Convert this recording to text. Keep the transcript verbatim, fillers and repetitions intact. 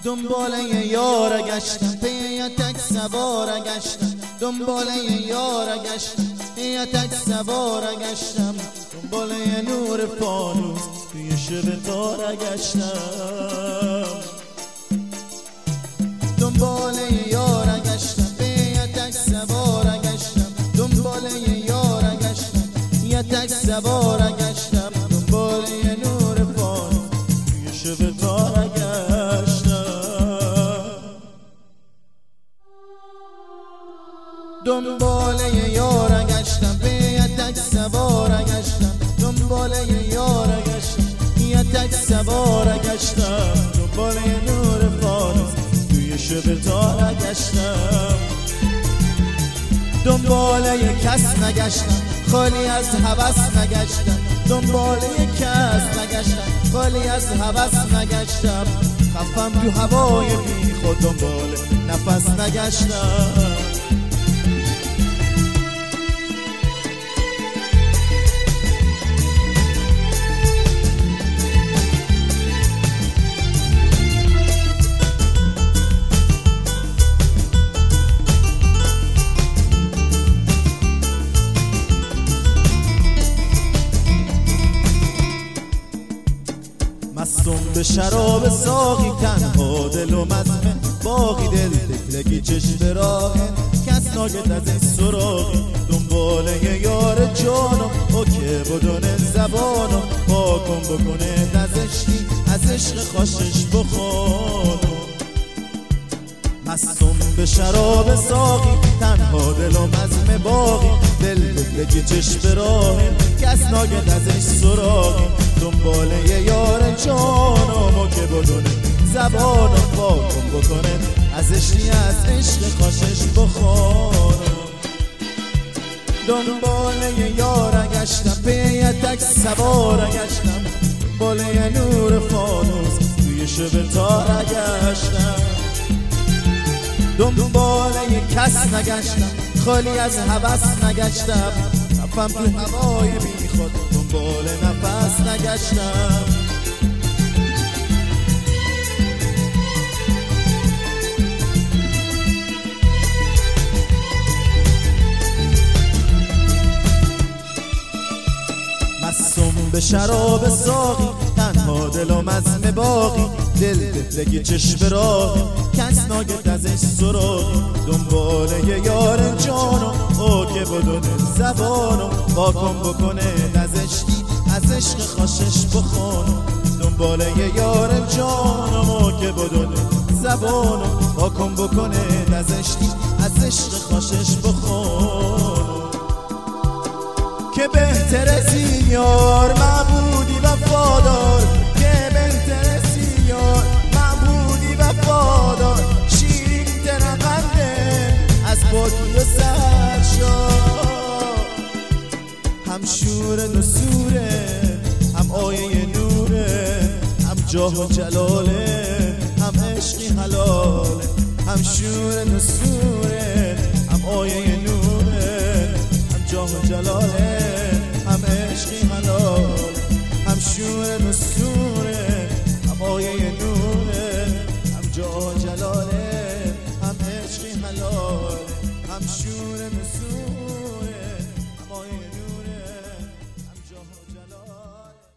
دنبال یه یار گشتم پی یه تک سوار گشتم دنبال یه یار گشتم پی یه تک سوار گشتم دنبال یه نور فانوس توی شب تار گشتم دنبال یه یار گشتم پی یه تک سوار گشتم دنبال یه یار گشتم یه تک سوار گشتم دنبال یه نور فانوس توی شب تار گشتم دنبال یه یار گشتم پی یه تک سوار گشتم دنبال یه یار گشتم یه تک سوار گشتم دنبال یه نور فانوس توی شب تار گشتم دنبال یه کس نگشتم خالی از هوس نگشتم دنبال یه کس نگشتم خالی از هوس نگشتم خفم تو هوای بی خود دنبال نفس نگشتم مستم به شراب ساقی تنها دل و مزمه باقی دل تفلگی چشم راهه کس ناگت از این سراغی دنبال یه یار جانم او که بدون زبانم با کن بکنه دزشتی از عشق خوشش بخوانم مستم به شراب ساقی تنها دل و مزمه باقی دل تفلگی چشم راهه کس ناگت ازش سراغی دنبال یه یار جانم و که بدونه زبانم واکن بکنه ازش نی از عشق خوشش بخوانم دنبال یه یار گشتم پی یه تک سوار گشتم دنبال یه نور فانوس توی شب تار گشتم دنبال یه کس نگشتم خالی از هوس نگشتم رفتم تو هوای بی خود دنبال نفس نگشتم مستم به شراب ساقی تنها دل و مزم باقی دل تفلگی چشم راهی کس ناگت ازش سراغی دنبال یه یار جانم او که بدون زبانم واکن بکنه نزشتی از عشق خوشش بخوانم دنبال یه یار جانم او که بدون زبانم واکن بکنه نزشتی از عشق خوشش بخوانم که بهتر از این یار معبودی وفادار که بهتر از این یار معبودی وفادار شیرین ترقنده از پاکی و سرشار هم شور نسوره هم آیه نوره هم جاه و جلاله هم عشقی حلاله هم شور نسوره هم آیه نوره هم جاه و جلاله هم عشقی حلاله هم شور نسوره هم آیه